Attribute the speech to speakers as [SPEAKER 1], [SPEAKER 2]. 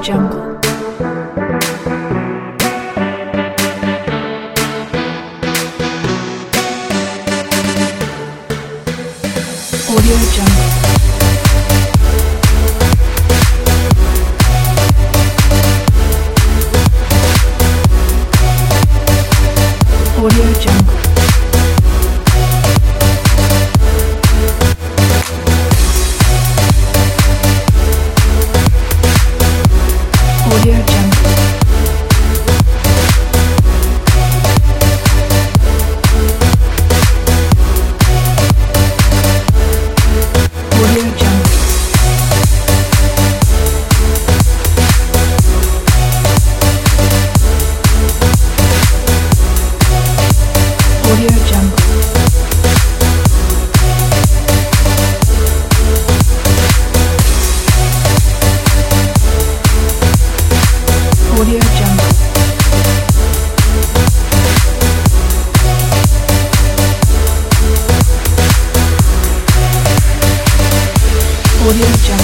[SPEAKER 1] Jungle. Audio Jungle. Audio Jungle. Audio Jungle. Audio Jungle. Audio Jungle. Audio Jungle. Audio Jungle.